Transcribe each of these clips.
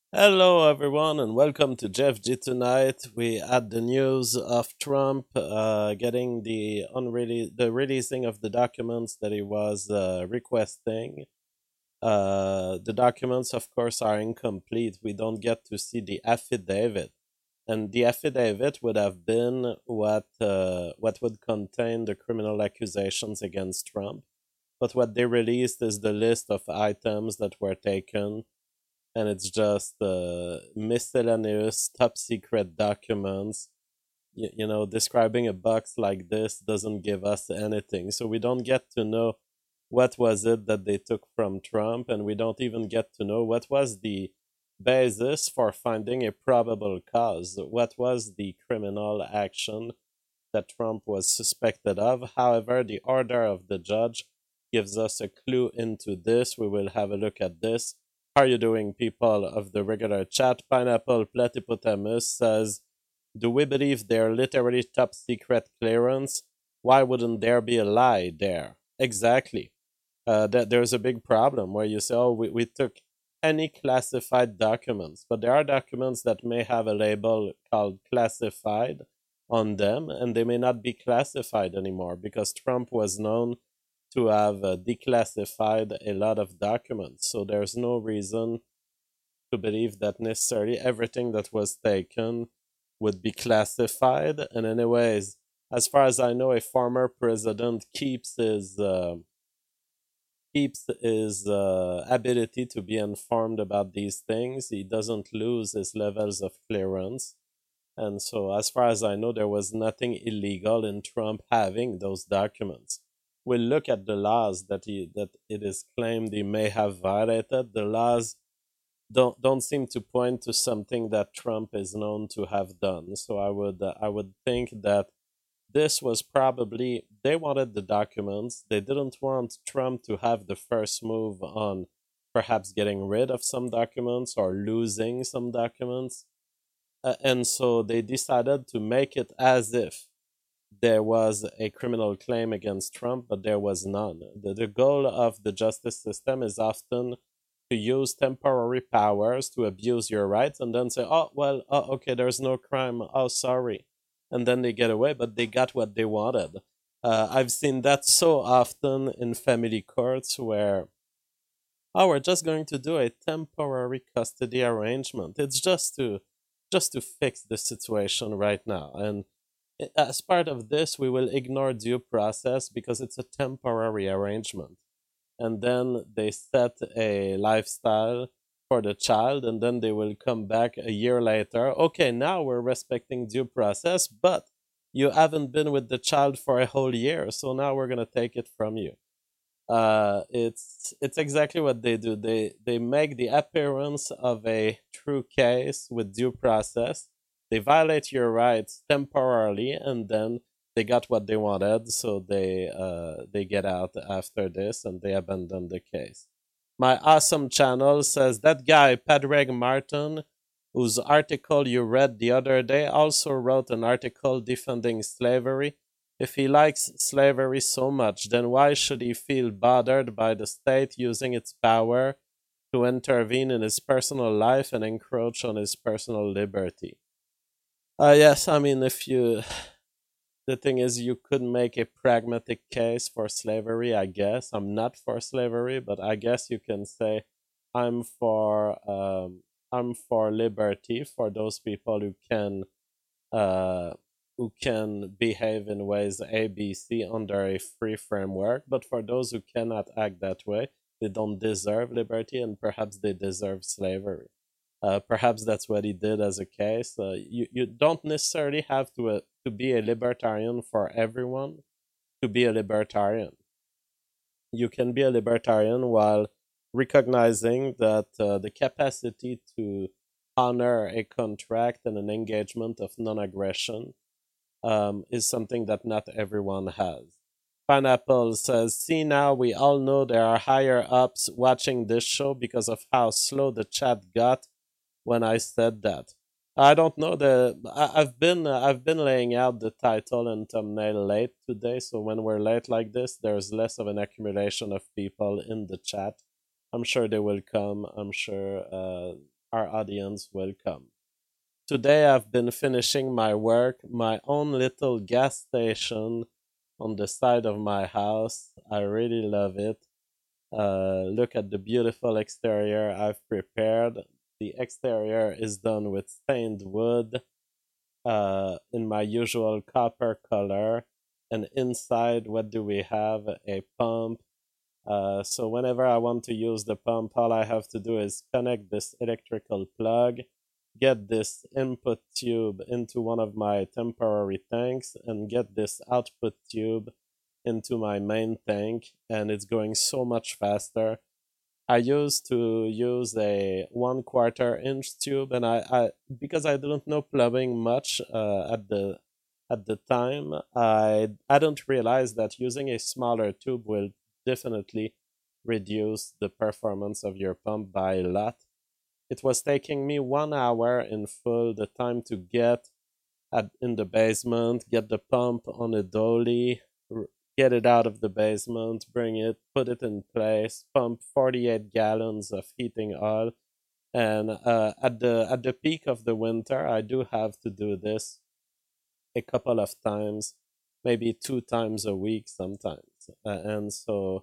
Hello, everyone, and welcome to Jeff G. Tonight. We had the news of Trump getting the releasing of the documents that he was requesting. The documents, of course, are incomplete. We don't get to see the affidavit, and the affidavit would have been what would contain the criminal accusations against Trump. But what they released is the list of items that were taken, and it's just miscellaneous top secret documents. Describing a box like this doesn't give us anything, so we don't get to know what was it that they took from Trump, and we don't even get to know what was the basis for finding a probable cause. What was the criminal action that Trump was suspected of? However, the order of the judge gives us a clue into this. We will have a look at this. How are you doing, people of the regular chat? Pineapple Platypotamus says, do we believe they're literally top secret clearance? Why wouldn't there be a lie there? Exactly. There's a big problem where you say, oh, we took any classified documents, but there are documents that may have a label called classified on them, and they may not be classified anymore because Trump was known to have declassified a lot of documents. So there's no reason to believe that necessarily everything that was taken would be classified. And anyways, as far as I know, a former president keeps his ability to be informed about these things. He doesn't lose his levels of clearance. And so, as far as I know, there was nothing illegal in Trump having those documents. We'll look at the laws that it is claimed he may have violated. The laws don't seem to point to something that Trump is known to have done. So I would think that this was probably they wanted the documents. They didn't want Trump to have the first move on perhaps getting rid of some documents or losing some documents. And so they decided to make it as if there was a criminal claim against Trump, but there was none. The goal of the justice system is often to use temporary powers to abuse your rights and then say, oh, well, oh, okay, there's no crime. Oh, sorry. And then they get away, but they got what they wanted. I've seen that so often in family courts where, oh, we're just going to do a temporary custody arrangement. It's just to fix the situation right now. And as part of this, we will ignore due process because it's a temporary arrangement. And then they set a lifestyle for the child, and then they will come back a year later. Okay, now we're respecting due process, but you haven't been with the child for a whole year, so now we're gonna take it from you. It's exactly what they do. They make the appearance of a true case with due process. They violate your rights temporarily, and then they got what they wanted, so they get out after this and they abandon the case. My awesome channel says that guy Padraig Martin, whose article you read the other day, also wrote an article defending slavery. If he likes slavery so much, then why should he feel bothered by the state using its power to intervene in his personal life and encroach on his personal liberty? Yes, I mean, if you. The thing is, you could make a pragmatic case for slavery, I guess. I'm not for slavery, but I guess you can say I'm for I'm for liberty for those people uh, who can behave in ways ABC under a free framework. But for those who cannot act that way, they don't deserve liberty, and perhaps they deserve slavery. Perhaps that's what he did as a case. You don't necessarily have to be a libertarian for everyone to be a libertarian. You can be a libertarian while recognizing that the capacity to honor a contract and an engagement of non aggression is something that not everyone has. Pineapple says, see now, we all know there are higher ups watching this show because of how slow the chat got when I said that. I don't know I've been laying out the title and thumbnail late today, so when we're late like this, there's less of an accumulation of people in the chat. I'm sure they will come. I'm sure our audience will come. Today I've been finishing my work, my own little gas station on the side of my house. I really love it. Look at the beautiful exterior I've prepared. The exterior is done with stained wood in my usual copper color. And inside, what do we have? A pump. So whenever I want to use the pump, all I have to do is connect this electrical plug, get this input tube into one of my temporary tanks, and get this output tube into my main tank, and it's going so much faster. I used to use a 1/4 inch tube, and I because I didn't know plumbing much at the time, I don't realize that using a smaller tube will definitely reduce the performance of your pump by a lot. It was taking me 1 hour in full the time to get in the basement, get the pump on a dolly, get it out of the basement, bring it, put it in place, pump 48 gallons of heating oil. And at the peak of the winter, I do have to do this a couple of times, maybe 2 times a week sometimes. And so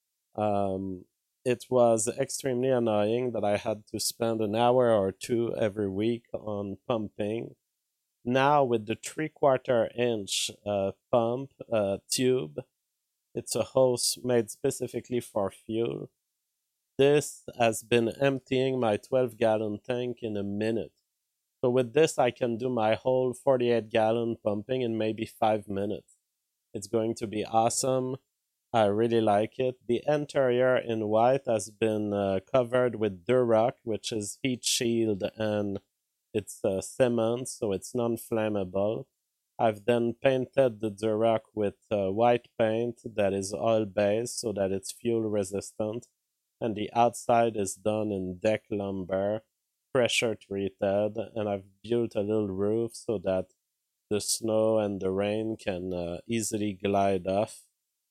it was extremely annoying that I had to spend an hour or two every week on pumping. Now with the 3/4 inch pump tube, it's a hose made specifically for fuel. This has been emptying my 12-gallon tank in a minute. So with this, I can do my whole 48-gallon pumping in maybe 5 minutes. It's going to be awesome. I really like it. The interior in white has been covered with Durock, which is heat shield, and it's cement, so it's non-flammable. I've then painted the Durock with white paint that is oil-based so that it's fuel resistant, and the outside is done in deck lumber, pressure treated, and I've built a little roof so that the snow and the rain can easily glide off.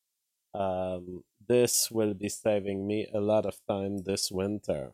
This will be saving me a lot of time this winter.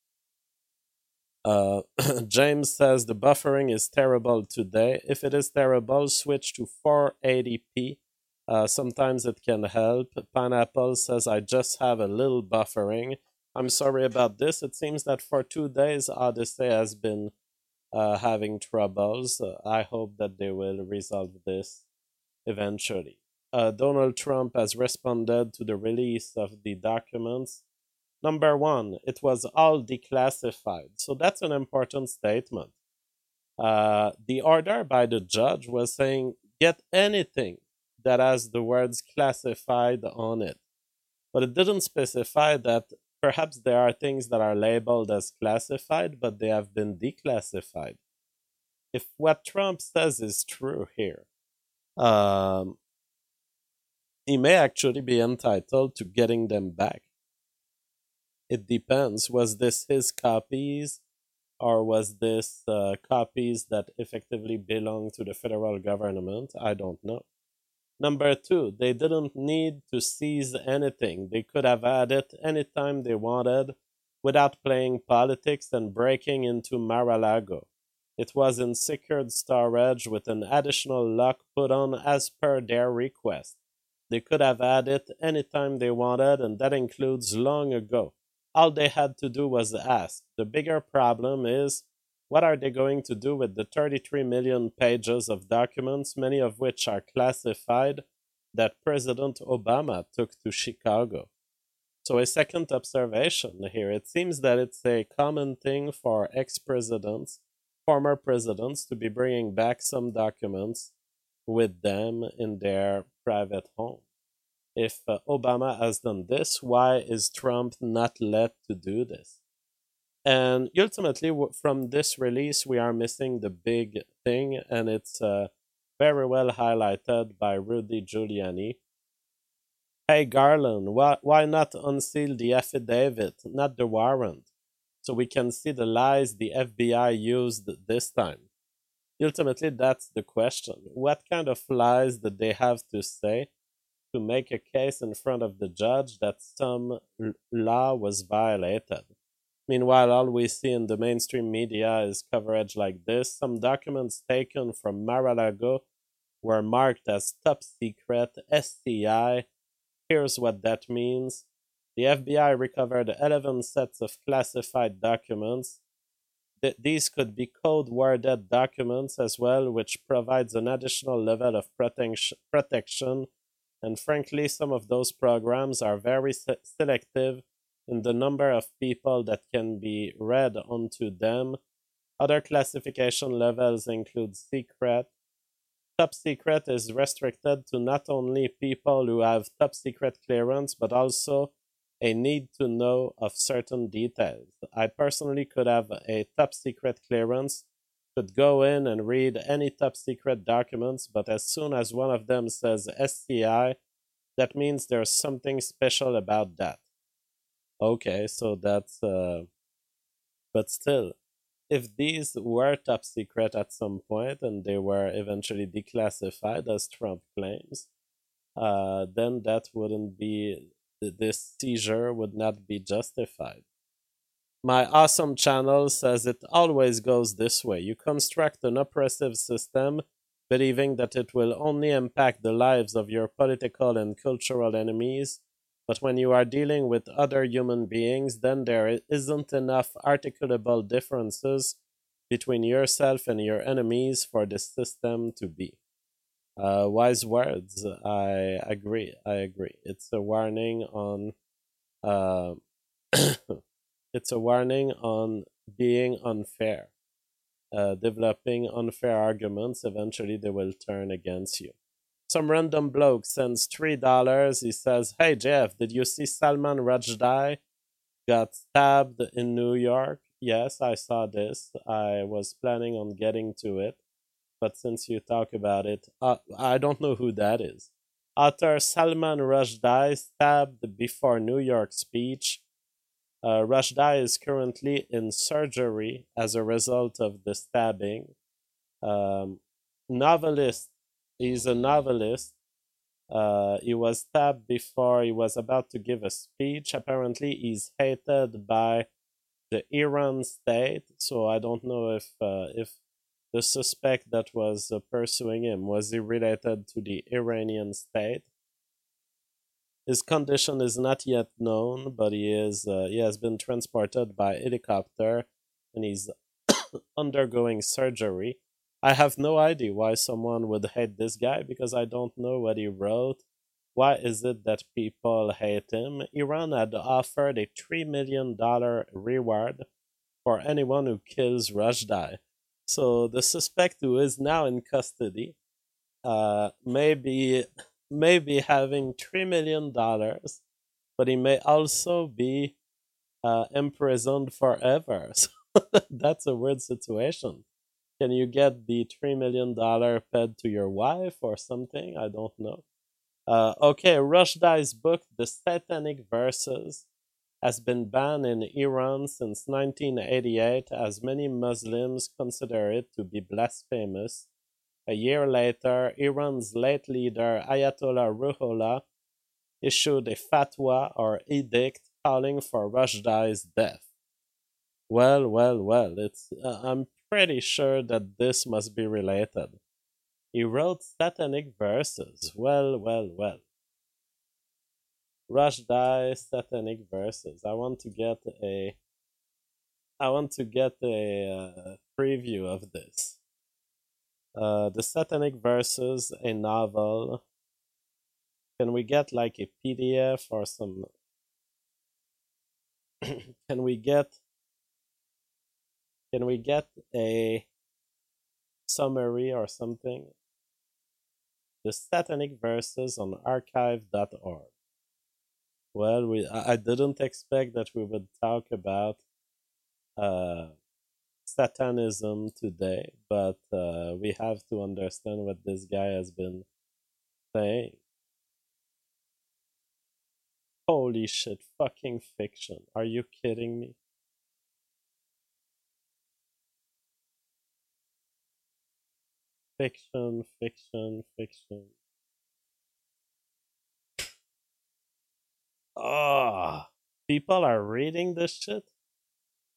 James says the buffering is terrible today. If it is terrible, switch to 480p. Sometimes it can help. Pineapple says I just have a little buffering. I'm sorry about this. It seems that for 2 days Odyssey has been having troubles. I hope that they will resolve this eventually. Donald Trump has responded to the release of the documents. Number one, it was all declassified. So that's an important statement. The order by the judge was saying, get anything that has the words classified on it. But it didn't specify that perhaps there are things that are labeled as classified, but they have been declassified. If what Trump says is true here, he may actually be entitled to getting them back. It depends. Was this his copies, or was this copies that effectively belong to the federal government? I don't know. Number two, they didn't need to seize anything. They could have had it anytime they wanted without playing politics and breaking into Mar-a-Lago. It was in secured storage with an additional lock put on as per their request. They could have had it anytime they wanted, and that includes long ago. All they had to do was ask. The bigger problem is, what are they going to do with the 33 million pages of documents, many of which are classified, that President Obama took to Chicago? So a second observation here. It seems that it's a common thing for ex-presidents, former presidents, to be bringing back some documents with them in their private home. If Obama has done this, why is Trump not let to do this? And ultimately, from this release, we are missing the big thing, and it's very well highlighted by Rudy Giuliani. Hey, Garland, why not unseal the affidavit, not the warrant, so we can see the lies the FBI used this time? Ultimately, that's the question. What kind of lies did they have to say to make a case in front of the judge that some law was violated? Meanwhile, all we see in the mainstream media is coverage like this. Some documents taken from Mar-a-Lago were marked as top secret SCI. Here's what that means. The FBI recovered 11 sets of classified documents. These could be code-worded documents as well, which provides an additional level of protection. And frankly, some of those programs are very selective in the number of people that can be read onto them. Other classification levels include secret. Top secret is restricted to not only people who have top secret clearance, but also a need to know of certain details. I personally could have a top secret clearance, could go in and read any top secret documents, but as soon as one of them says SCI, that means there's something special about that. Okay, so that's, but still, if these were top secret at some point and they were eventually declassified, as Trump claims, then that wouldn't be, this seizure would not be justified. My awesome channel says it always goes this way. You construct an oppressive system, believing that it will only impact the lives of your political and cultural enemies. But when you are dealing with other human beings, then there isn't enough articulable differences between yourself and your enemies for the system to be. Wise words. I agree. I agree. It's a warning on. Uh, it's a warning on being unfair. Developing unfair arguments. Eventually, they will turn against you. Some random bloke sends $3. He says, "Hey Jeff, did you see Salman Rushdie got stabbed in New York?" Yes, I saw this. I was planning on getting to it, but since you talk about it, I don't know who that is. Author Salman Rushdie stabbed before New York speech. Rushdie is currently in surgery as a result of the stabbing. Um, Novelist. He's a novelist. He was stabbed before he was about to give a speech. Apparently, he's hated by the Iran state. So I don't know if the suspect that was pursuing him was he related to the Iranian state. His condition is not yet known, but he has been transported by helicopter, and he's undergoing surgery. I have no idea why someone would hate this guy because I don't know what he wrote. Why is it that people hate him? Iran had offered a $3 million reward for anyone who kills Rushdie. So the suspect who is now in custody, maybe having $3 million, but he may also be imprisoned forever. So that's a weird situation. Can you get the $3 million paid to your wife or something? I don't know. Okay, Rushdie's book, The Satanic Verses, has been banned in Iran since 1988 as many Muslims consider it to be blasphemous. A year later, Iran's late leader Ayatollah Ruhollah issued a fatwa or edict calling for Rushdie's death. Well, I'm pretty sure that this must be related. He wrote satanic verses. Well. Rushdie satanic verses. I want to get a preview of this. The Satanic Verses, a novel. Can we get like a PDF or some? Can we get a summary or something? The Satanic Verses on archive.org. Well, I didn't expect that we would talk about Satanism today, but we have to understand what this guy has been saying. Holy shit, fucking fiction. Are you kidding me? Fiction. Oh, people are reading this shit?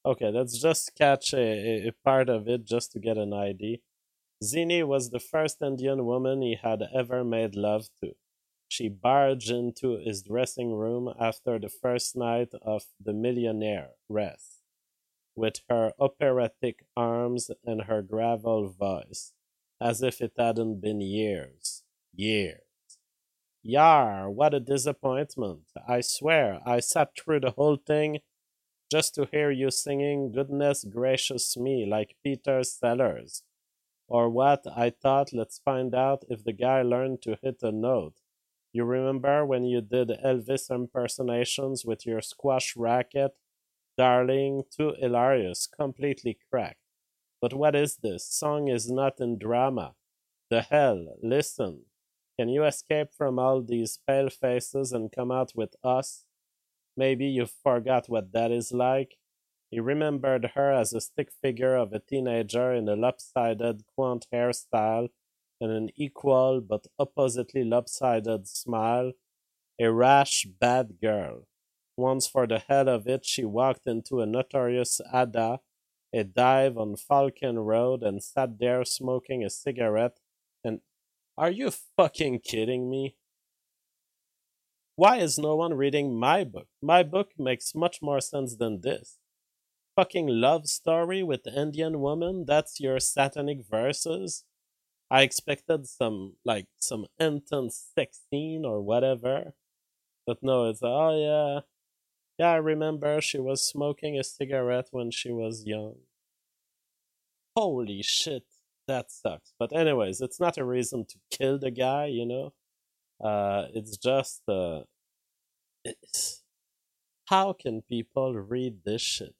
Okay, let's just catch a part of it just to get an idea. Zini was the first Indian woman he had ever made love to. She barged into his dressing room after the first night of The Millionaire Rest, with her operatic arms and her gravel voice, as if it hadn't been years. Years. Yar, what a disappointment. I swear, I sat through the whole thing just to hear you singing Goodness Gracious Me like Peter Sellers. Or what? I thought, let's find out if the guy learned to hit a note. You remember when you did Elvis impersonations with your squash racket? Darling, too hilarious, completely cracked. But what is this? Song is not in drama. The hell, listen. Can you escape from all these pale faces and come out with us? Maybe you forgot what that is like. He remembered her as a stick figure of a teenager in a lopsided quaint hairstyle and an equal but oppositely lopsided smile. A rash, bad girl. Once, for the hell of it, she walked into a notorious Ada, a dive on Falcon Road, and sat there smoking a cigarette. And are you fucking kidding me? Why is no one reading my book? My book makes much more sense than this. Fucking love story with Indian woman? That's your satanic verses? I expected some intense sex scene or whatever. But no, it's oh yeah. Yeah, I remember she was smoking a cigarette when she was young. Holy shit, that sucks. But anyways, it's not a reason to kill the guy, you know? It's just it's, how can people read this shit?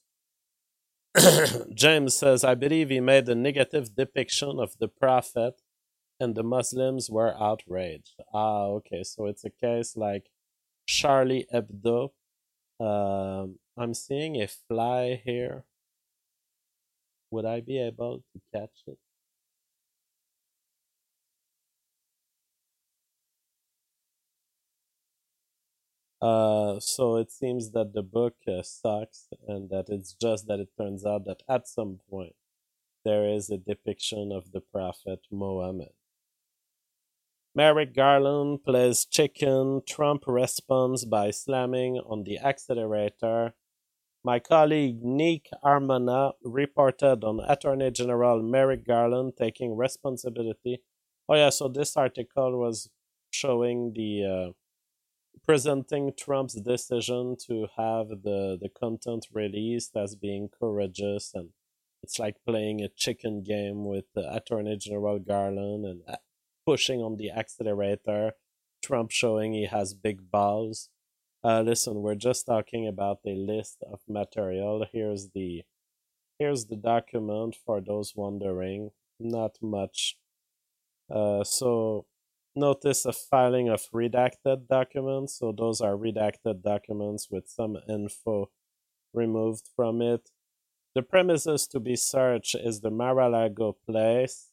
James says, I believe he made a negative depiction of the Prophet and the Muslims were outraged. Ah, okay, so it's a case like Charlie Hebdo. I'm seeing a fly here. Would I be able to catch it? So it seems that the book sucks, and that it's just that it turns out that at some point there is a depiction of the Prophet Mohammed. Merrick Garland plays chicken. Trump responds by slamming on the accelerator. My colleague Nick Armana reported on Attorney General Merrick Garland taking responsibility. Oh, yeah, so this article was showing the presenting Trump's decision to have the content released as being courageous, and it's like playing a chicken game with the Attorney General Garland and pushing on the accelerator. Trump showing he has big balls. Listen, we're just talking about a list of material. Here's the document for those wondering. Not much. So notice a filing of redacted documents. So those are redacted documents with some info removed from it. The premises to be searched is the Mar-a-Lago place.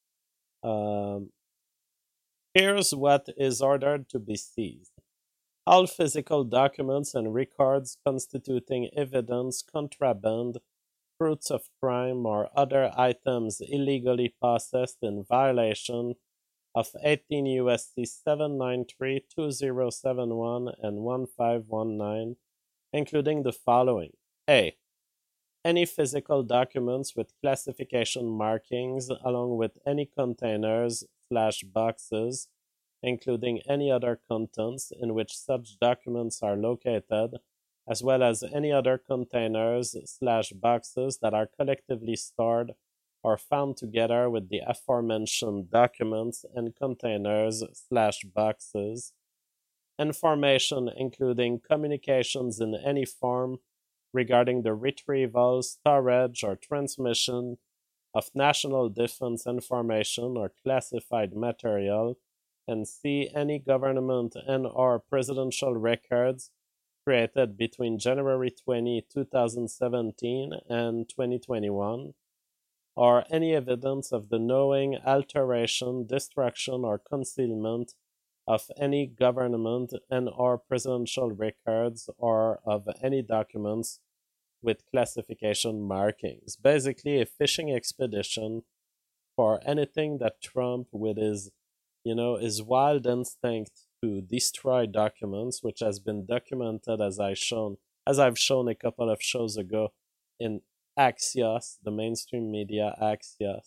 Um, Here's what is ordered to be seized. All physical documents and records constituting evidence, contraband, fruits of crime, or other items illegally possessed in violation of 18 USC 793, 2071, and 1519, including the following. A. Any physical documents with classification markings, along with any containers/boxes, including any other contents in which such documents are located, as well as any other containers/boxes that are collectively stored or found together with the aforementioned documents and containers/boxes, information including communications in any form regarding the retrieval, storage, or transmission of national defense information or classified material, and C. Any government and/or presidential records created between January 20, 2017 and 2021, or any evidence of the knowing alteration, destruction, or concealment of any government and/or presidential records or of any documents with classification markings. Basically, a fishing expedition for anything that Trump, with his, his wild instinct to destroy documents, which has been documented as I've shown a couple of shows ago in Axios, the mainstream media Axios.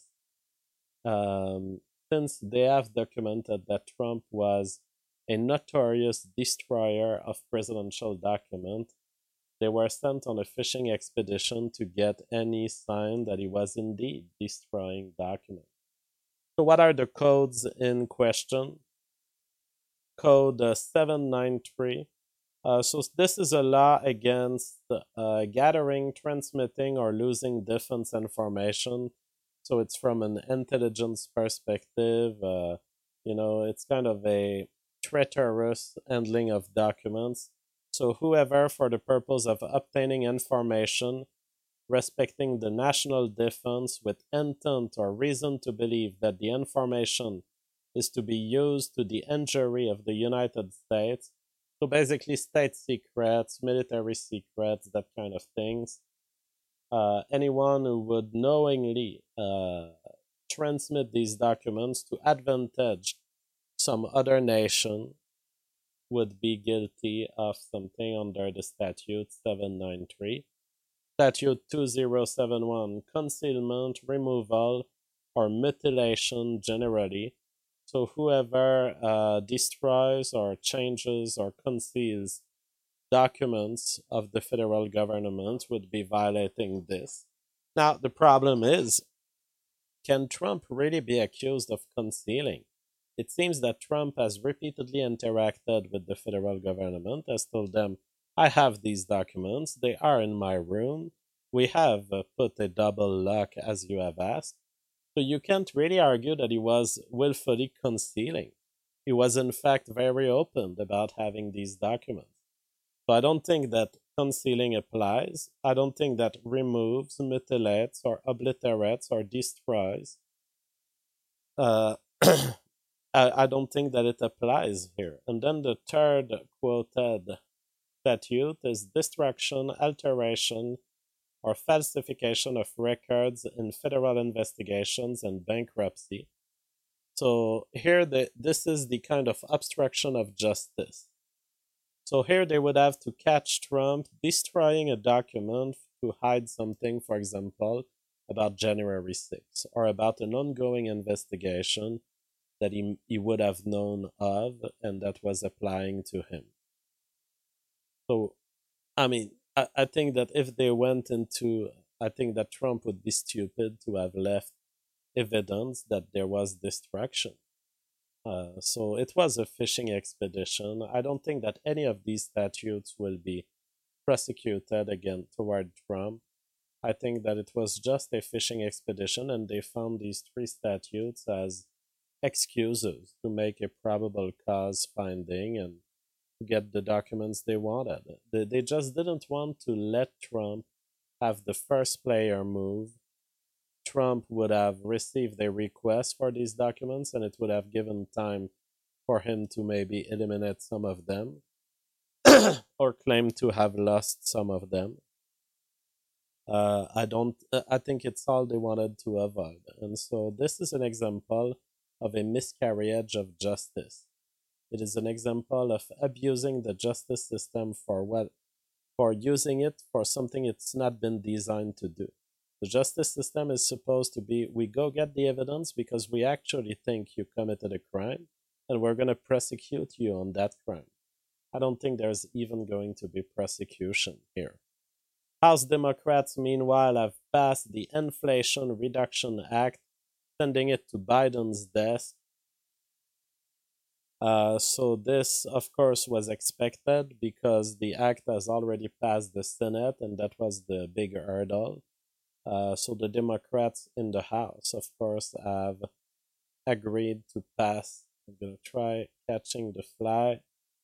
Um, since they have documented that Trump was a notorious destroyer of presidential documents, they were sent on a fishing expedition to get any sign that he was indeed destroying documents. So, what are the codes in question? Code 793. So, this is a law against gathering, transmitting, or losing defense information. So, it's from an intelligence perspective. It's kind of a treacherous handling of documents. So, whoever, for the purpose of obtaining information respecting the national defense with intent or reason to believe that the information is to be used to the injury of the United States. So basically, state secrets, military secrets, that kind of things. Anyone who would knowingly transmit these documents to advantage some other nation would be guilty of something under the statute 793. Statute 2071, concealment, removal, or mutilation generally. So whoever destroys or changes or conceals documents of the federal government would be violating this. Now, the problem is, can Trump really be accused of concealing? It seems that Trump has repeatedly interacted with the federal government, has told them, I have these documents, they are in my room, we have put a double lock as you have asked. So you can't really argue that he was willfully concealing. He was, in fact, very open about having these documents. So I don't think that concealing applies. I don't think that removes, mutilates, or obliterates, or destroys. Uh, I don't think that it applies here. And then the third quoted statute is destruction, alteration, or falsification of records in federal investigations and bankruptcy. So here, this is the kind of obstruction of justice. So here they would have to catch Trump destroying a document to hide something, for example, about January 6th, or about an ongoing investigation that he would have known of and that was applying to him. So, I mean, I think that if they went into, I think that Trump would be stupid to have left evidence that there was destruction. So it was a fishing expedition. I don't think that any of these statutes will be prosecuted again toward Trump. I think that it was just a fishing expedition, and they found these three statutes as excuses to make a probable cause finding and to get the documents they wanted. They just didn't want to let Trump have the first player move. Trump would have received a request for these documents, and it would have given time for him to maybe eliminate some of them or claim to have lost some of them. I don't. I think it's all they wanted to avoid, and so this is an example of a miscarriage of justice. It is an example of abusing the justice system for using it for something it's not been designed to do. The justice system is supposed to be, we go get the evidence because we actually think you committed a crime, and we're going to prosecute you on that crime. I don't think there's even going to be prosecution here. House Democrats, meanwhile, have passed the Inflation Reduction Act, sending it to Biden's desk. So this, of course, was expected because the act has already passed the Senate, and that was the big hurdle. So the Democrats in the House, of course, have agreed to pass. I'm going to try catching the fly.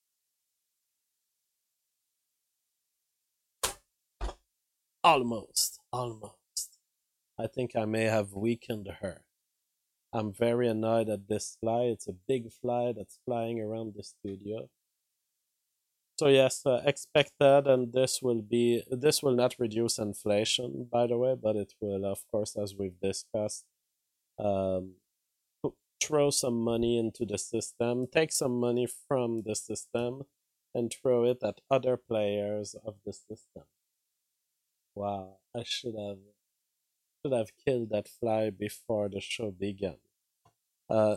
Almost. I think I may have weakened her. I'm very annoyed at this fly. It's a big fly that's flying around the studio. So yes, expected, and this will not reduce inflation, by the way, but it will, of course, as we've discussed, um, throw some money into the system, take some money from the system, and throw it at other players of the system. Wow, I should have killed that fly before the show began. Uh,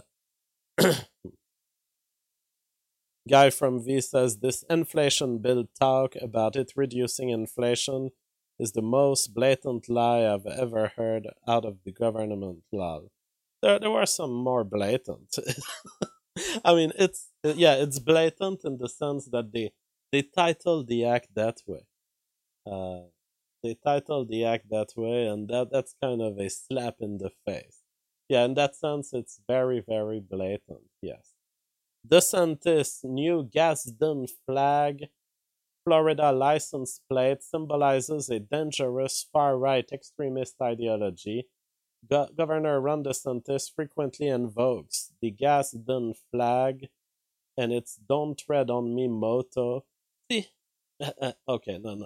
Guy from V says this inflation bill talk about it reducing inflation is the most blatant lie I've ever heard out of the government. Lol. There were some more blatant. I mean, it's blatant in the sense that they title the act that way. Uh, they title the act that way, and that's kind of a slap in the face. Yeah, in that sense, it's very very blatant. Yes. DeSantis' new Gadsden flag, Florida license plate, symbolizes a dangerous far-right extremist ideology. Governor Ron DeSantis frequently invokes the Gadsden flag and its "Don't Tread on Me" motto. See, okay, no.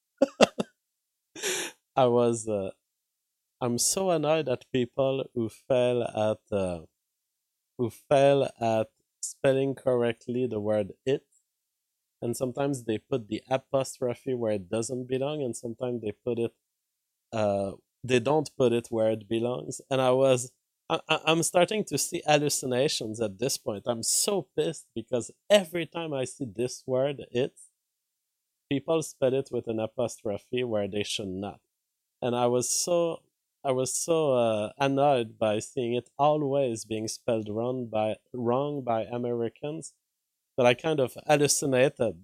I was, I'm so annoyed at people who fail at spelling correctly the word "it," and sometimes they put the apostrophe where it doesn't belong, and sometimes uh they don't put it where it belongs. And I'm starting to see hallucinations at this point. I'm so pissed because every time I see this word "it," people spell it with an apostrophe where they should not. And I was so annoyed by seeing it always being spelled wrong by Americans that I kind of hallucinated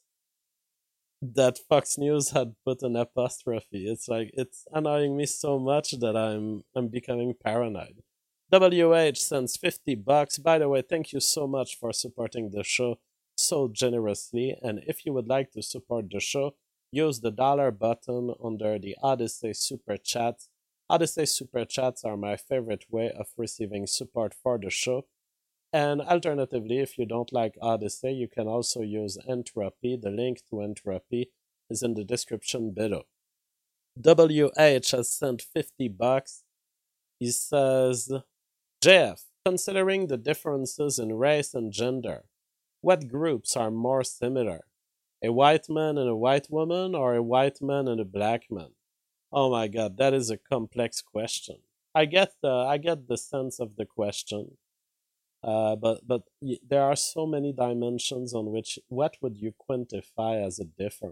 that Fox News had put an apostrophe. It's like it's annoying me so much that I'm becoming paranoid. WH sends $50. By the way, thank you so much for supporting the show so generously. And if you would like to support the show, use the dollar button under the Odyssey Super Chats. Odyssey Super Chats are my favorite way of receiving support for the show. And alternatively, if you don't like Odyssey, you can also use Entropy. The link to Entropy is in the description below. WH has sent $50. He says, Jeff, considering the differences in race and gender, what groups are more similar? A white man and a white woman, or a white man and a black man? Oh my god, that is a complex question. I get the sense of the question. But there are so many dimensions on which what would you quantify as a difference?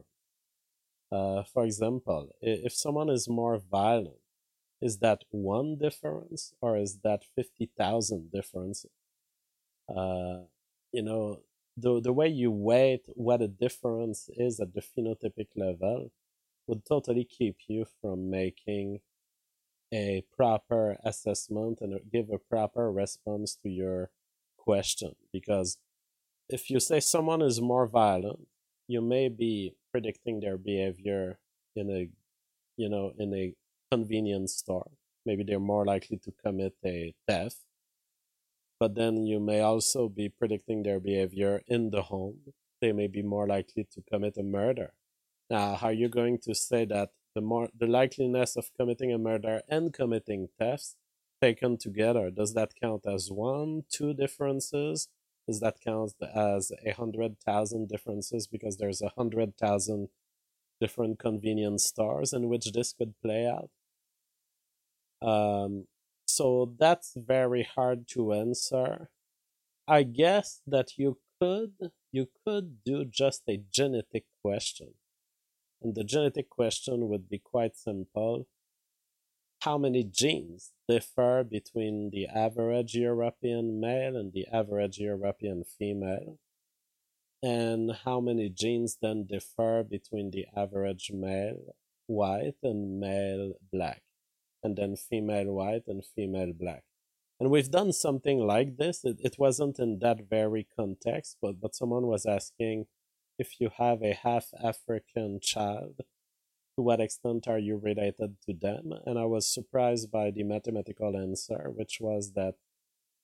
For example, if someone is more violent, is that one difference or is that 50,000 differences? Uh, you know, the way you weight what a difference is at the phenotypic level would totally keep you from making a proper assessment and give a proper response to your question. Because if you say someone is more violent, you may be predicting their behavior in a in a convenience store. Maybe they're more likely to commit a theft, but then you may also be predicting their behavior in the home. They may be more likely to commit a murder. Now, how are you going to say that the likeliness of committing a murder and committing thefts taken together, does that count as one, two differences? Does that count as 100,000 differences because there's 100,000 different convenience stores in which this could play out? So that's very hard to answer. I guess that you could do just a genetic question. And the genetic question would be quite simple. How many genes differ between the average European male and the average European female? And how many genes then differ between the average male white and male black? And then female white and female black. And we've done something like this. It wasn't in that very context, but someone was asking if you have a half African child, to what extent are you related to them? And I was surprised by the mathematical answer, which was that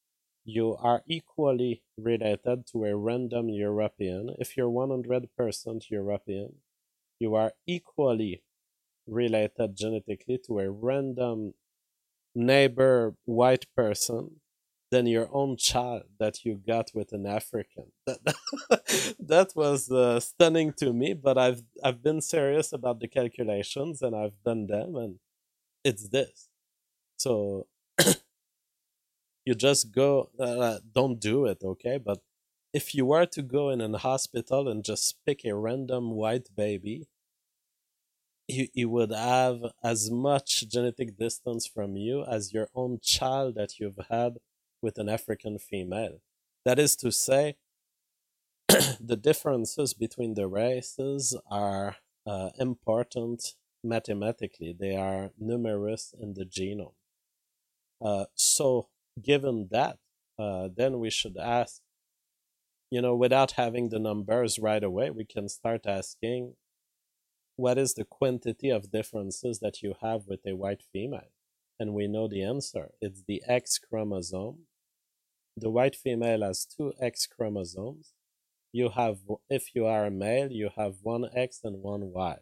you are equally related to a random European. If you're 100% European, you are equally related genetically to a random neighbor white person than your own child that you got with an African. That was stunning to me, but I've been serious about the calculations and I've done them, and it's this. So you just go, don't do it, okay? But if you were to go in a hospital and just pick a random white baby, you would have as much genetic distance from you as your own child that you've had with an African female. That is to say, the differences between the races are important mathematically. They are numerous in the genome. So, given that, then we should ask, without having the numbers right away, we can start asking what is the quantity of differences that you have with a white female? And we know the answer. It's the X chromosome. The white female has two X chromosomes. You have, if you are a male, you have one X and one Y.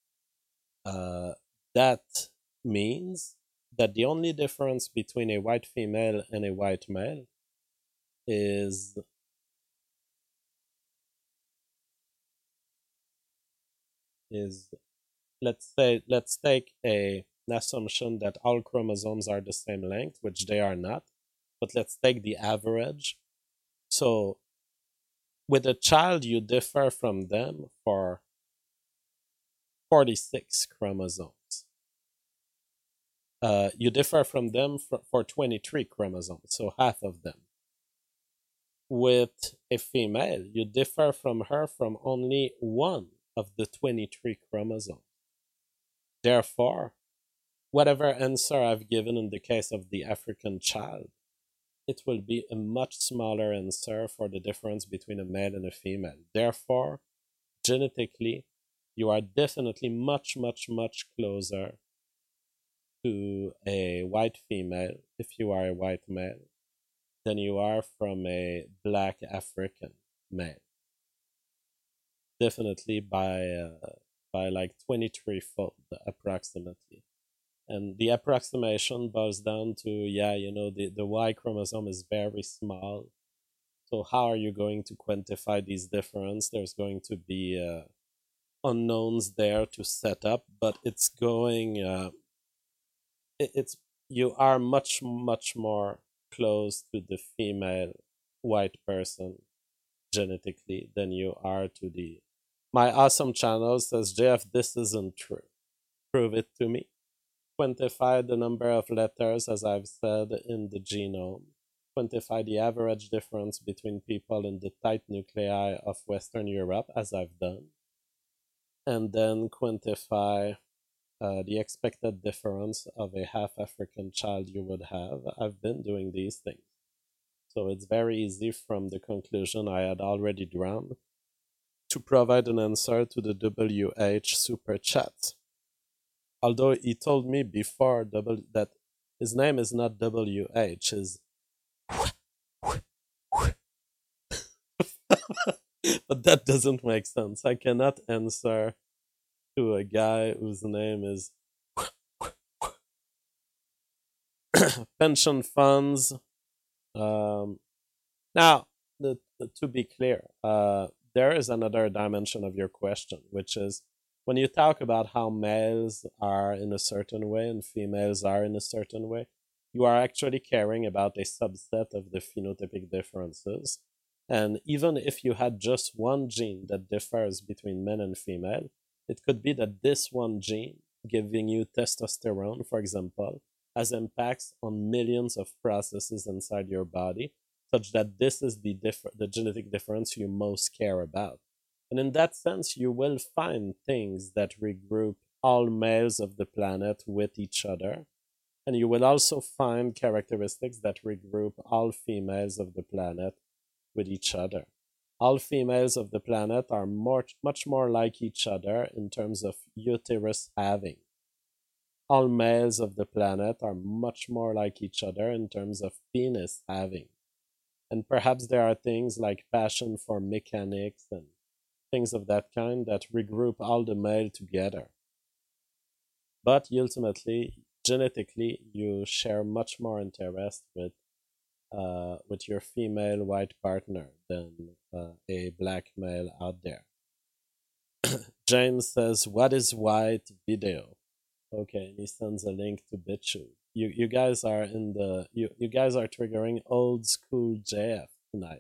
That means that the only difference between a white female and a white male is let's take an assumption that all chromosomes are the same length, which they are not, but let's take the average. So with a child, you differ from them for 46 chromosomes. You differ from them for 23 chromosomes, so half of them. With a female, you differ from her from only one of the 23 chromosomes. Therefore, whatever answer I've given in the case of the African child, it will be a much smaller answer for the difference between a male and a female. Therefore, genetically, you are definitely much, much, much closer to a white female if you are a white male than you are from a black African male. Definitely by like 23-fold approximately. And the approximation boils down to, the Y chromosome is very small. So how are you going to quantify these differences? There's going to be unknowns there to set up, but it's going, it's you are much, much more close to the female white person genetically than you are to the. My awesome channel says, Jeff, this isn't true. Prove it to me. Quantify the number of letters, as I've said, in the genome. Quantify the average difference between people in the tight nuclei of Western Europe, as I've done. And then quantify the expected difference of a half African child you would have. I've been doing these things. So it's very easy from the conclusion I had already drawn to provide an answer to the WH super chat. Although he told me before that his name is not WH, is but that doesn't make sense. I cannot answer to a guy whose name is pension funds. Now, to be clear, there is another dimension of your question, which is when you talk about how males are in a certain way and females are in a certain way, you are actually caring about a subset of the phenotypic differences. And even if you had just one gene that differs between men and female, it could be that this one gene, giving you testosterone, for example, has impacts on millions of processes inside your body, such that this is the genetic difference you most care about. And in that sense, you will find things that regroup all males of the planet with each other. And you will also find characteristics that regroup all females of the planet with each other. All females of the planet are much more like each other in terms of uterus having. All males of the planet are much more like each other in terms of penis having. And perhaps there are things like passion for mechanics and things of that kind that regroup all the male together. But ultimately, genetically, you share much more interest with your female white partner than a black male out there. James says, "What is white video?" Okay, and he sends a link to BitChute. You guys are in the you guys are triggering old school JF tonight.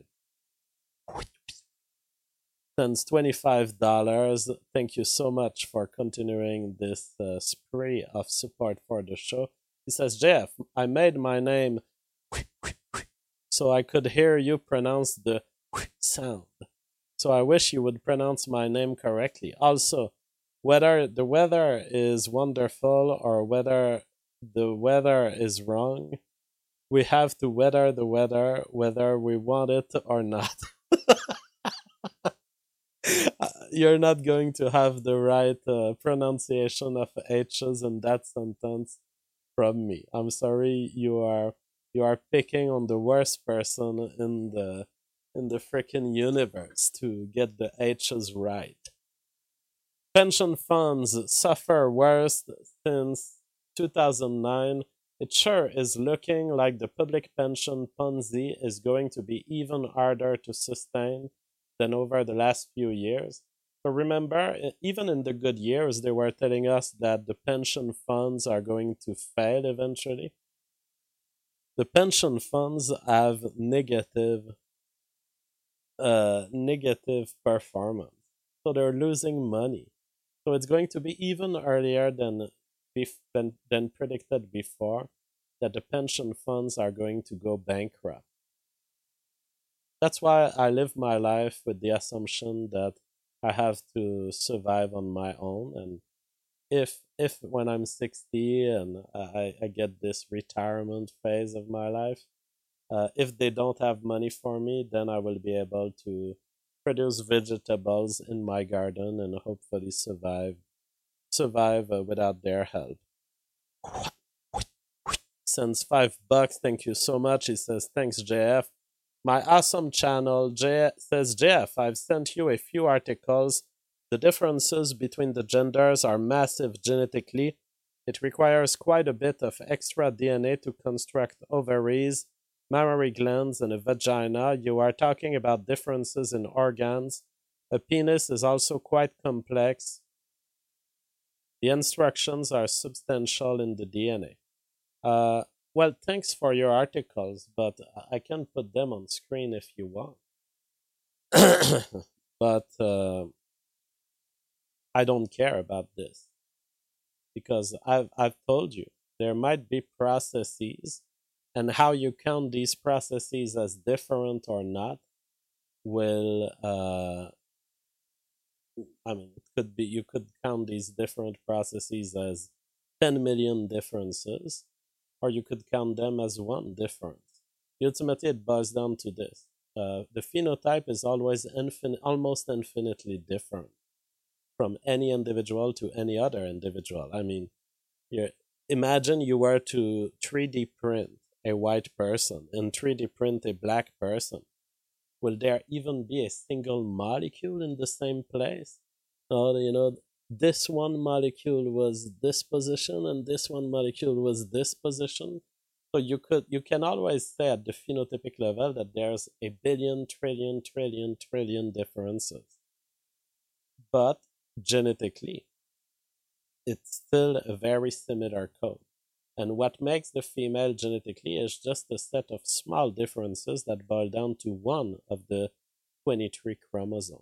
Sends $25. Thank you so much for continuing this spree of support for the show. He says, "JF, I made my name so I could hear you pronounce the sound. So I wish you would pronounce my name correctly. Also, whether the weather is wonderful or whether the weather is wrong, we have to weather the weather whether we want it or not." You're not going to have the right pronunciation of H's in that sentence from me. I'm sorry, you are picking on the worst person in the freaking universe to get the H's right. Pension funds suffer worst since 2009. It sure is looking like the public pension Ponzi is going to be even harder to sustain than over the last few years. So remember, even in the good years, they were telling us that the pension funds are going to fail eventually. The pension funds have negative performance, so they're losing money. So it's going to be even earlier than predicted before that the pension funds are going to go bankrupt. That's why I live my life with the assumption that I have to survive on my own. And if when I'm 60 and I get this retirement phase of my life, if they don't have money for me, then I will be able to produce vegetables in my garden and hopefully survive without their help. Sends $5. Thank you so much. He says, "Thanks, JF. My awesome channel." Says, "JF, I've sent you a few articles. The differences between the genders are massive genetically. It requires quite a bit of extra DNA to construct ovaries, mammary glands, and a vagina. You are talking about differences in organs. A penis is also quite complex. The instructions are substantial in the DNA." Well, thanks for your articles, but I can put them on screen if you want. But I don't care about this because I've told you there might be processes, and how you count these processes as different or not will I mean, it could be you could count these different processes as 10 million differences, or you could count them as one difference. Ultimately, it boils down to this. The phenotype is always almost infinitely different from any individual to any other individual. I mean, imagine you were to 3D print a white person and 3D print a black person. Will there even be a single molecule in the same place? Or, this one molecule was this position and this one molecule was this position. So you can always say at the phenotypic level that there's a billion, trillion differences. But genetically, it's still a very similar code. And what makes the female genetically is just a set of small differences that boil down to one of the 23 chromosomes.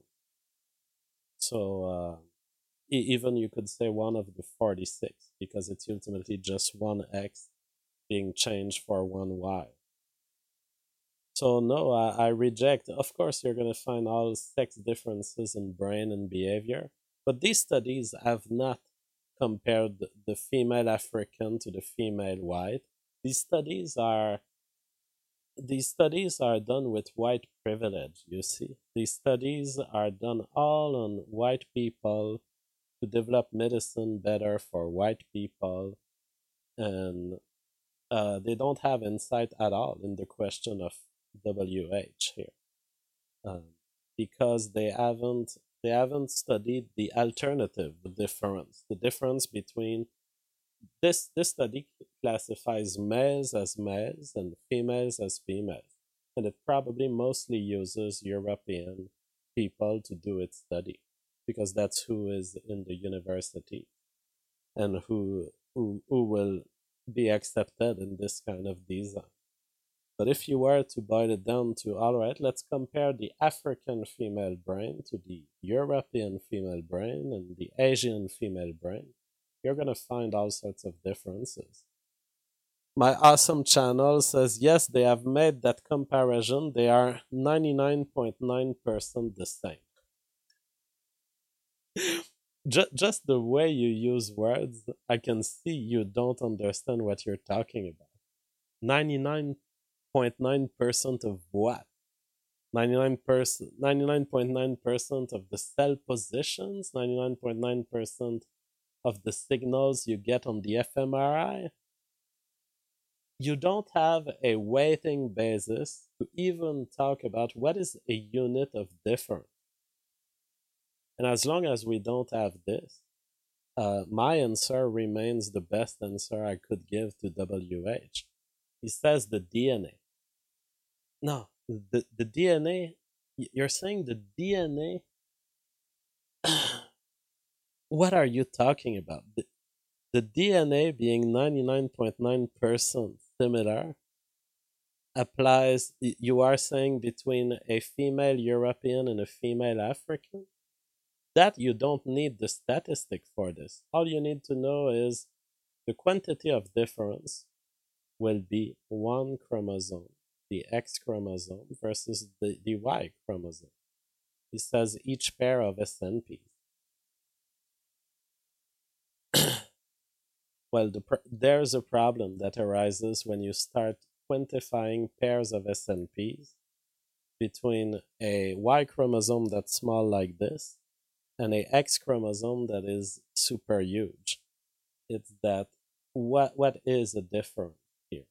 So even you could say one of the 46 because it's ultimately just one X being changed for one Y. So no, I reject. Of course, you're going to find all sex differences in brain and behavior, but these studies have not compared the female African to the female white. These studies are done with white privilege, you see. These studies are done all on white people to develop medicine better for white people, and they don't have insight at all in the question of WH here, um, because they haven't studied the alternative, the difference between this study classifies males and females as females, and it probably mostly uses European people to do its study because that's who is in the university and who will be accepted in this kind of design. But if you were to boil it down to, all right, let's compare the African female brain to the European female brain and the Asian female brain, you're going to find all sorts of differences. My awesome channel says, yes, they have made that comparison. They are 99.9% the same. Just the way you use words, I can see you don't understand what you're talking about. 99.9% of what? 99.9% of the cell positions, 99.9% of the signals you get on the fMRI. You don't have a weighting basis to even talk about what is a unit of difference. And as long as we don't have this, my answer remains the best answer I could give to WH. He says the DNA. No, the DNA, you're saying the DNA? What are you talking about? The DNA being 99.9% similar applies, you are saying, between a female European and a female African? That you don't need the statistic for this. All you need to know is the quantity of difference will be one chromosome, the X chromosome, versus the Y chromosome. He says each pair of SNPs. Well, there's a problem that arises when you start quantifying pairs of SNPs between a Y chromosome that's small like this and a X chromosome that is super huge. It's that what is the difference here?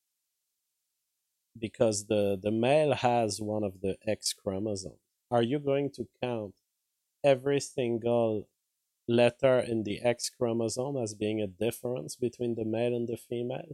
Because the male has one of the X chromosomes. Are you going to count every single letter in the X chromosome as being a difference between the male and the female?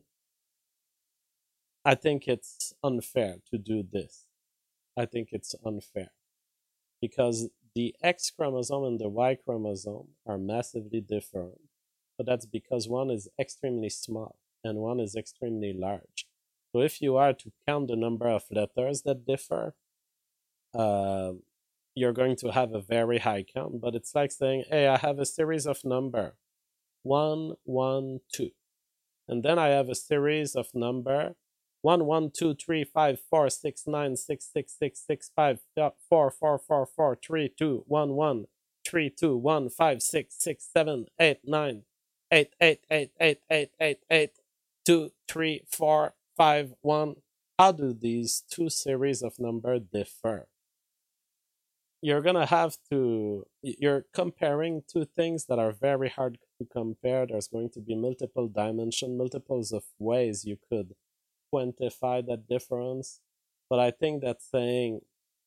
I think it's unfair to do this. I think it's unfair because the X chromosome and the Y chromosome are massively different, but that's because one is extremely small and one is extremely large. So if you are to count the number of letters that differ, you're going to have a very high count, but it's like saying, hey, I have a series of number 1, 1, 2. And then I have a series of number 1, 1, 2, 3, 5, 4, 6, 9, 6, 6, 6, 6, 5, 4, 4, 4, 4, 3, 2, 1, 1, 3, 2, 1, 5, 6, 6, 7, 8, 9, 8, 8, 8, 8, 8, 8, 8, 2, 3, 4, 5, 1. How do these two series of numbers differ? You're gonna have to, you're comparing two things that are very hard to compare. There's going to be multiple dimensions, multiples of ways you could quantify that difference. But I think that saying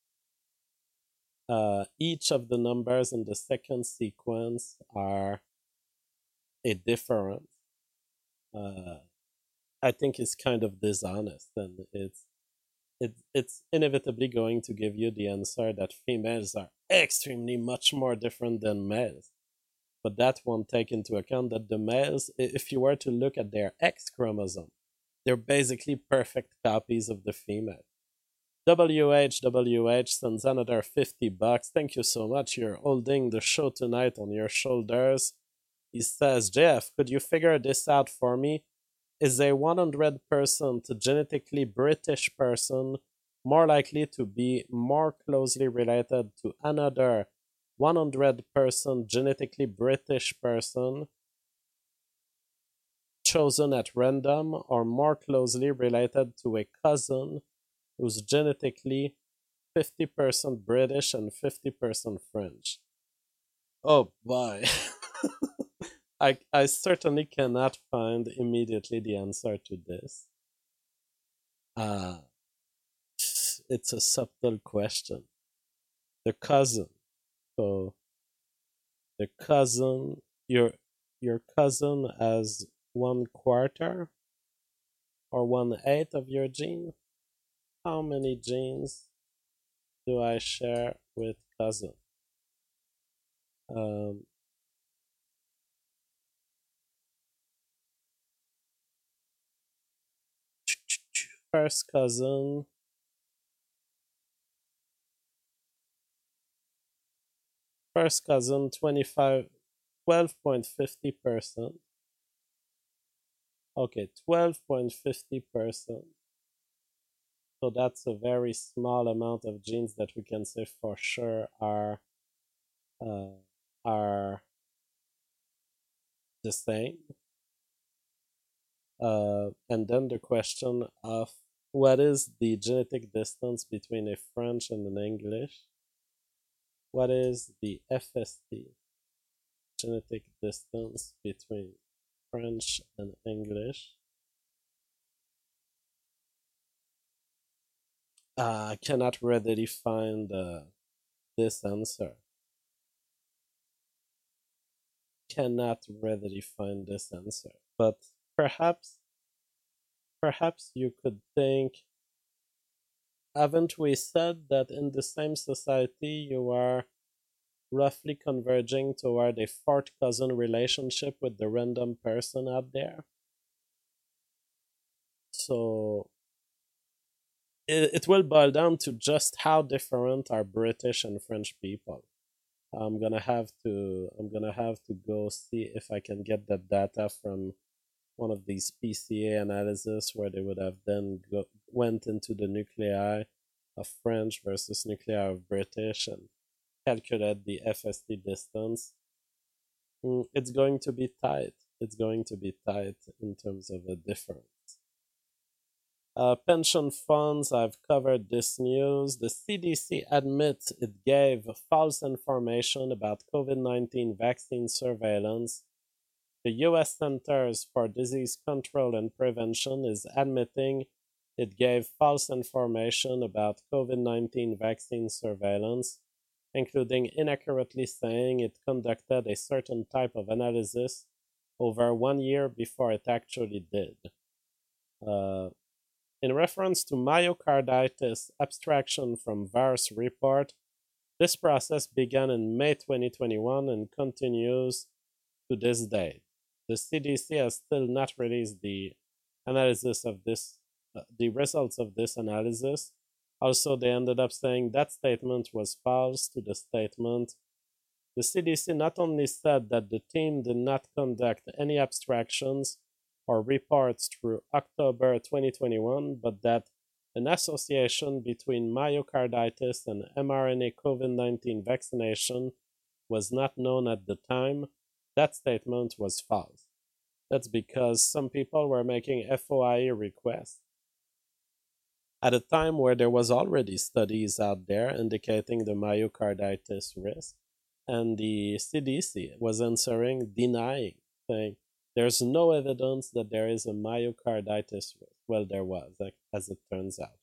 each of the numbers in the second sequence are a difference, I think is kind of dishonest, and it's inevitably going to give you the answer that females are extremely much more different than males. But that won't take into account that the males, if you were to look at their X chromosome, they're basically perfect copies of the female. WH sends another $50. Thank you so much. You're holding the show tonight on your shoulders. He says, Jeff, could you figure this out for me? Is a 100% genetically British person more likely to be more closely related to another 100% genetically British person chosen at random, or more closely related to a cousin who's genetically 50% British and 50% French? Oh boy. I certainly cannot find immediately the answer to this. it's a subtle question. The cousin. So the cousin, your cousin has 1/4 or 1/8 of your gene. How many genes do I share with cousin? Um, first cousin, first cousin, 12.50%. Okay, 12.50%. So that's a very small amount of genes that we can say for sure uh, are the same. And then the question of what is the genetic distance between a French and an English? What is the FST, genetic distance between French and English? I cannot readily find this answer. Cannot readily find this answer. But perhaps, perhaps you could think, haven't we said that in the same society you are roughly converging toward a fourth cousin relationship with the random person out there? So it will boil down to just how different are British and French people. I'm gonna have to go see if I can get that data from one of these PCA analysis where they would have then went into the nuclei of French versus nuclei of British and calculate the FST distance. It's going to be tight. It's going to be tight in terms of a difference. Pension funds, I've covered this news. The CDC admits it gave false information about COVID-19 vaccine surveillance. The U.S. Centers for Disease Control and Prevention is admitting it gave false information about COVID-19 vaccine surveillance, including inaccurately saying it conducted a certain type of analysis over 1 year before it actually did. In reference to myocarditis abstraction from VAERS report, this process began in May 2021 and continues to this day. The CDC has still not released the analysis of this, the results of this analysis. Also, they ended up saying that statement was false to the statement. The CDC not only said that the team did not conduct any abstractions or reports through October 2021, but that an association between myocarditis and mRNA COVID-19 vaccination was not known at the time. That statement was false. That's because some people were making FOIA requests at a time where there was already studies out there indicating the myocarditis risk, and the CDC was answering, denying, saying, there's no evidence that there is a myocarditis risk. Well, there was, as it turns out.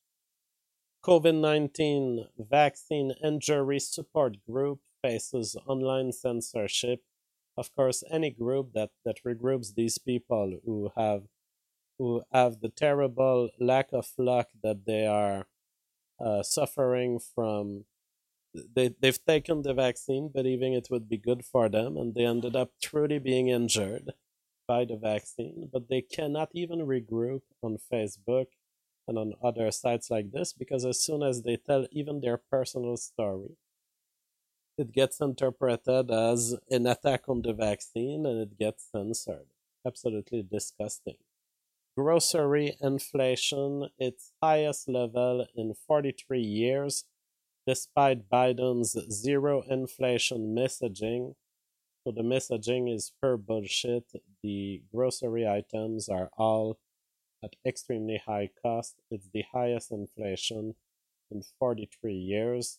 COVID-19 vaccine injury support group faces online censorship. Of course, any group that regroups these people who have the terrible lack of luck that they are suffering from. They've taken the vaccine, believing it would be good for them, and they ended up truly being injured by the vaccine, but they cannot even regroup on Facebook and on other sites like this because as soon as they tell even their personal story, it gets interpreted as an attack on the vaccine and it gets censored. Absolutely disgusting. Grocery inflation, its highest level in 43 years, despite Biden's zero inflation messaging. So the messaging is pure bullshit. The grocery items are all at extremely high cost. It's the highest inflation in 43 years.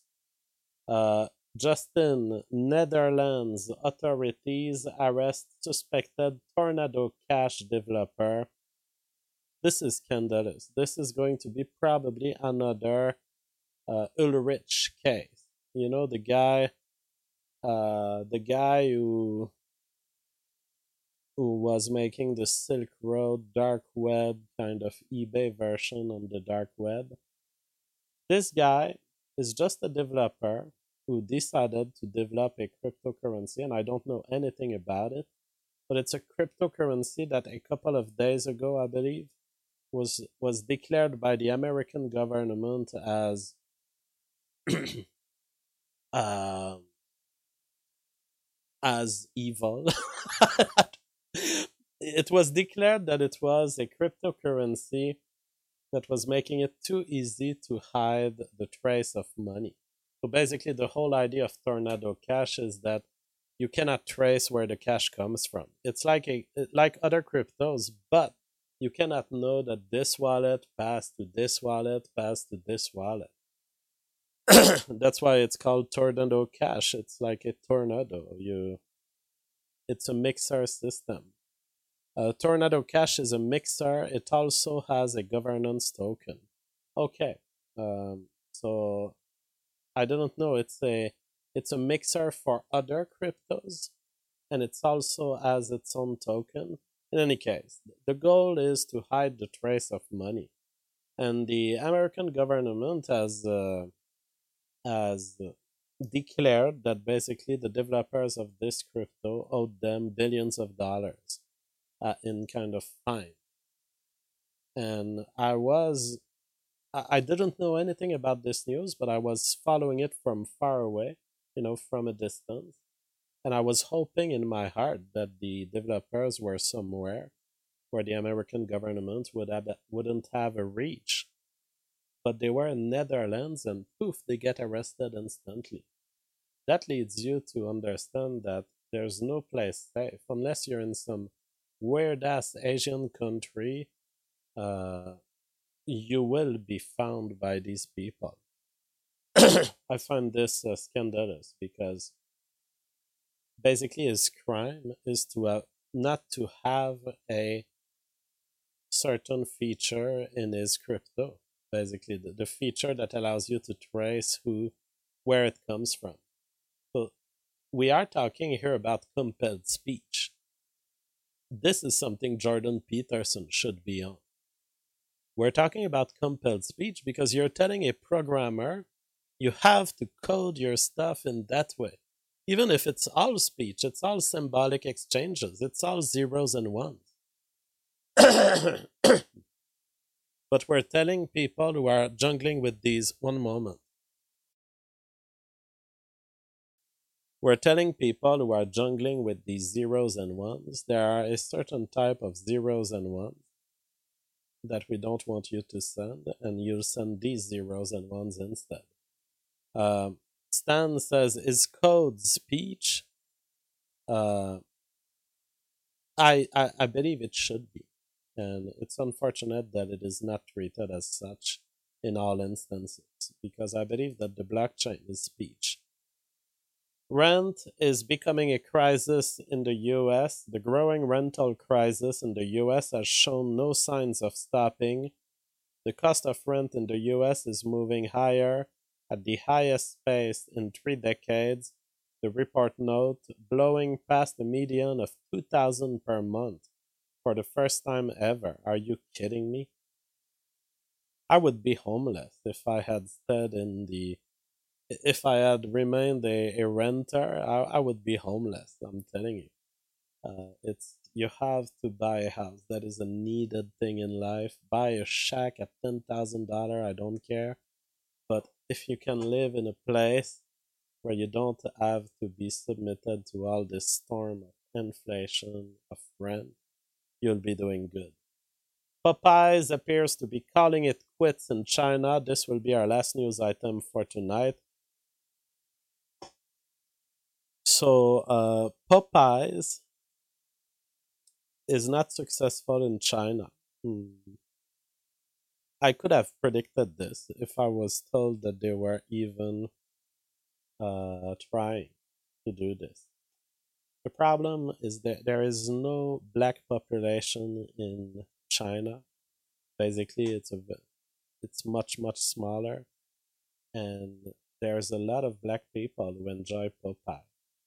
Justin, Netherlands authorities arrest suspected Tornado Cash developer. This is scandalous. This is going to be probably another Ulrich case. You know, the guy who was making the Silk Road dark web kind of eBay version on the dark web. This guy is just a developer who decided to develop a cryptocurrency, and I don't know anything about it, but it's a cryptocurrency that a couple of days ago, I believe, was declared by the American government um, as evil. It was declared that it was a cryptocurrency that was making it too easy to hide the trace of money. So basically, the whole idea of Tornado Cash is that you cannot trace where the cash comes from. It's like other cryptos, but you cannot know that this wallet passed to this wallet, passed to this wallet. That's why it's called Tornado Cash. It's like a tornado. It's a mixer system. Tornado Cash is a mixer. It also has a governance token. Okay, so I didn't know it's a mixer for other cryptos, and it's also has its own token. In any case, the goal is to hide the trace of money, and the American government has declared that basically the developers of this crypto owed them billions of dollars in kind of fine. And I didn't know anything about this news, but I was following it from far away, from a distance. And I was hoping in my heart that the developers were somewhere where the American government wouldn't have a reach. But they were in Netherlands, and poof, they get arrested instantly. That leads you to understand that there's no place safe unless you're in some weird ass Asian country. You will be found by these people. I find this scandalous because basically his crime is to not to have a certain feature in his crypto. Basically, the feature that allows you to trace where it comes from. So we are talking here about compelled speech. This is something Jordan Peterson should be on. We're talking about compelled speech because you're telling a programmer you have to code your stuff in that way. Even if it's all speech, it's all symbolic exchanges, it's all zeros and ones. But we're telling people who are jungling with these, one moment. We're telling people who are jungling with these zeros and ones, there are a certain type of zeros and ones that we don't want you to send, and you'll send these zeros and ones instead. Stan says, is code speech? I believe it should be. And it's unfortunate that it is not treated as such in all instances, because I believe that the blockchain is speech. Rent is becoming a crisis in the US. The growing rental crisis in the US has shown no signs of stopping. The cost of rent in the US is moving higher at the highest pace in 3 decades. The report note, blowing past a median of $2,000 per month for the first time ever. Are you kidding me? I would be homeless if I had if I had remained a renter. I would be homeless. I'm telling you. You have to buy a house. That is a needed thing in life. Buy a shack at $10,000. I don't care. But if you can live in a place where you don't have to be submitted to all this storm of inflation, of rent, you'll be doing good. Popeyes appears to be calling it quits in China. This will be our last news item for tonight. So, Popeyes is not successful in China. I could have predicted this if I was told that they were even trying to do this. The problem is that there is no black population in China. Basically, it's much smaller, and there's a lot of black people who enjoy Popeye.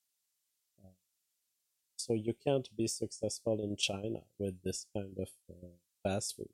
So you can't be successful in China with this kind of fast food.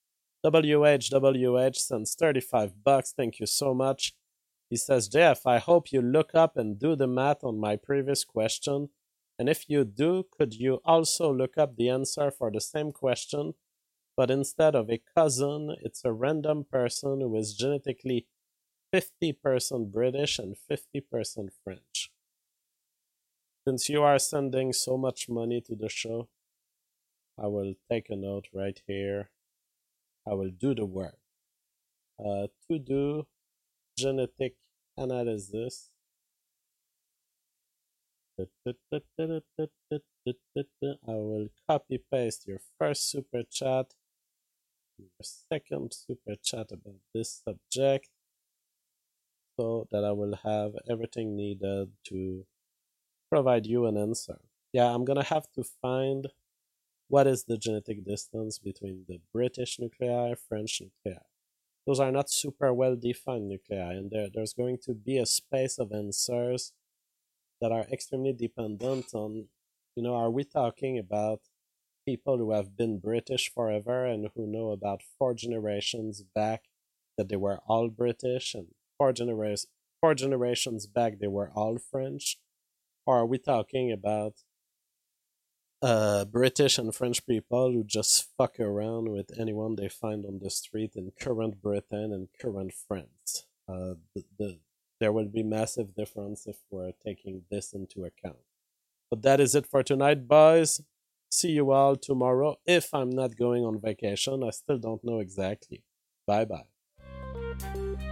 WH sends $35. Thank you so much. He says, Jeff, I hope you look up and do the math on my previous question. And if you do, could you also look up the answer for the same question? But instead of a cousin, it's a random person who is genetically 50% British and 50% French. Since you are sending so much money to the show, I will take a note right here. I will do the work. To do genetic analysis, I will copy paste your first super chat, your second super chat about this subject, so that I will have everything needed to provide you an answer. Yeah, I'm gonna have to find what is the genetic distance between the British nuclei, French nuclei. Those are not super well defined nuclei, and there's going to be a space of answers that are extremely dependent on, are we talking about people who have been British forever and who know about 4 generations back that they were all British, and 4 generations back they were all French? Or are we talking about British and French people who just fuck around with anyone they find on the street in current Britain and current France? There will be massive difference if we're taking this into account. But that is it for tonight, boys. See you all tomorrow. If I'm not going on vacation, I still don't know exactly. Bye bye.